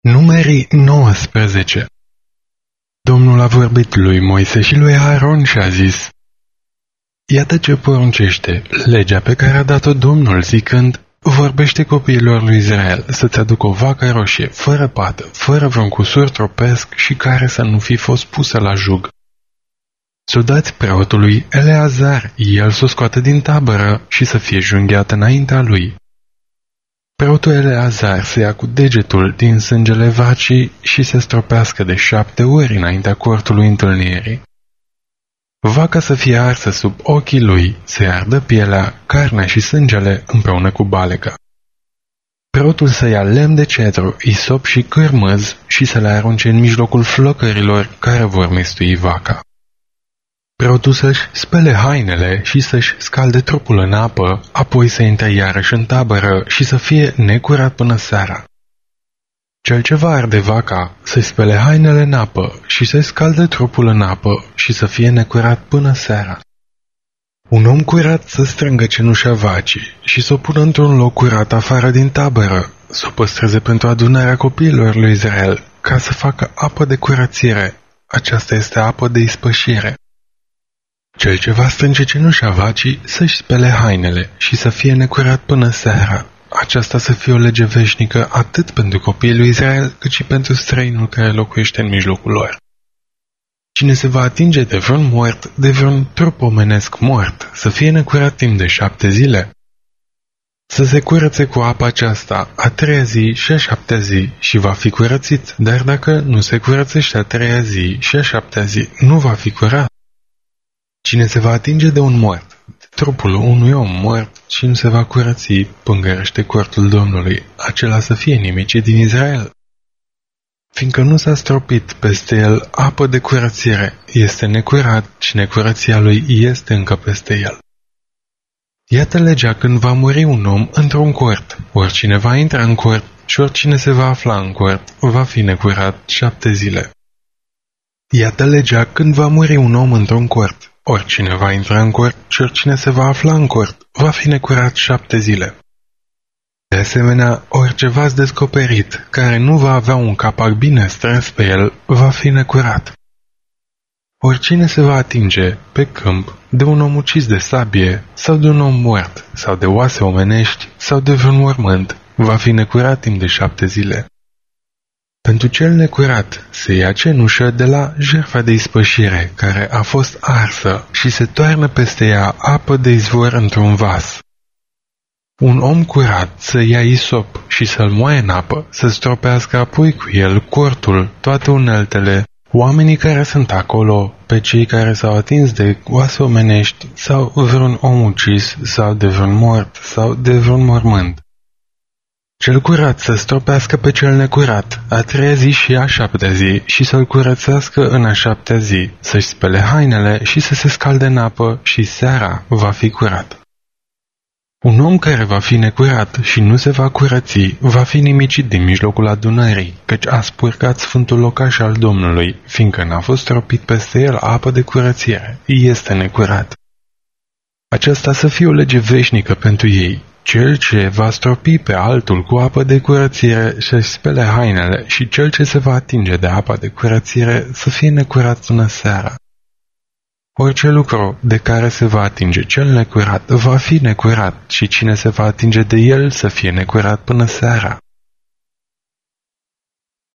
Numerii 19. Domnul a vorbit lui Moise și lui Aaron și a zis: Iată ce poruncește legea pe care a dat-o Domnul, zicând: vorbește copiilor lui Israel să-ți aducă o vacă roșie, fără pată, fără vreun cusur tropesc și care să nu fi fost pusă la jug. S-o dați preotului Eleazar, el s-o scoată din tabără și să fie junghiată înaintea lui. Preotul Eleazar se ia cu degetul din sângele vacii și se stropească de 7 ori înaintea cortului întâlnirii. Vaca să fie arsă sub ochii lui, să ardă pielea, carnea și sângele împreună cu baleca. Preotul să ia lemn de cedru, isop și cârmâz și să le arunce în mijlocul flăcărilor care vor mistui vaca. Preotul să-și spele hainele și să-și scalde trupul în apă, apoi să intre iarăși în tabără și să fie necurat până seara. Cel ce va arde vaca să-i spele hainele în apă și să-i scalde trupul în apă și să fie necurat până seara. Un om curat să strângă cenușa vacii și să o pună într-un loc curat afară din tabără, să o păstreze pentru adunarea copiilor lui Israel, ca să facă apă de curățire. Aceasta este apă de ispășire. Cel ce va strânge cenușa vacii să-și spele hainele și să fie necurat până seara. Aceasta să fie o lege veșnică atât pentru copiii lui Israel, cât și pentru străinul care locuiește în mijlocul lor. Cine se va atinge de vreun mort, de vreun trup omenesc mort, să fie necurat timp de 7 zile. Să se curățe cu apa aceasta a 3-a zi și a 7-a zi și va fi curățit, dar dacă nu se curățește a 3-a zi și a 7-a zi, nu va fi curat. Cine se va atinge de un mort, de trupul unui om mort și nu se va curăți, pângărește cortul Domnului, acela să fie nimicit din Israel. Fiindcă nu s-a stropit peste el apă de curățire, este necurat și necurăția lui este încă peste el. Iată legea când va muri un om într-un cort, oricine va intra în cort și oricine se va afla în cort, va fi necurat 7 zile. Iată legea când va muri un om într-un cort, oricine va intra în cort și oricine se va afla în cort, va fi necurat 7 zile. De asemenea, orice vas descoperit, care nu va avea un capac bine strâns pe el, va fi necurat. Oricine se va atinge, pe câmp, de un om ucis de sabie, sau de un om mort, sau de oase omenești, sau de vreun mormânt, va fi necurat timp de 7 zile. Pentru cel necurat se ia cenușă de la jertfa de ispășire, care a fost arsă, și se toarnă peste ea apă de izvor într-un vas. Un om curat să ia isop și să-l moaie în apă, să stropească apoi cu el cortul, toate uneltele, oamenii care sunt acolo, pe cei care s-au atins de oase omenești, sau vreun om ucis, sau de vreun mort, sau de vreun mormânt. Cel curat să stropească pe cel necurat a 3-a zi și a 7-a zi și să-l curățească în a 7-a zi, să-și spele hainele și să se scalde în apă și seara va fi curat. Un om care va fi necurat și nu se va curăți, va fi nimicit din mijlocul adunării, căci a spurcat sfântul locaș al Domnului, fiindcă n-a fost stropit peste el apă de curățire, este necurat. Aceasta să fie o lege veșnică pentru ei. Cel ce va stropi pe altul cu apă de curățire să-și spele hainele și cel ce se va atinge de apa de curățire să fie necurat până seara. Orice lucru de care se va atinge cel necurat va fi necurat și cine se va atinge de el să fie necurat până seara.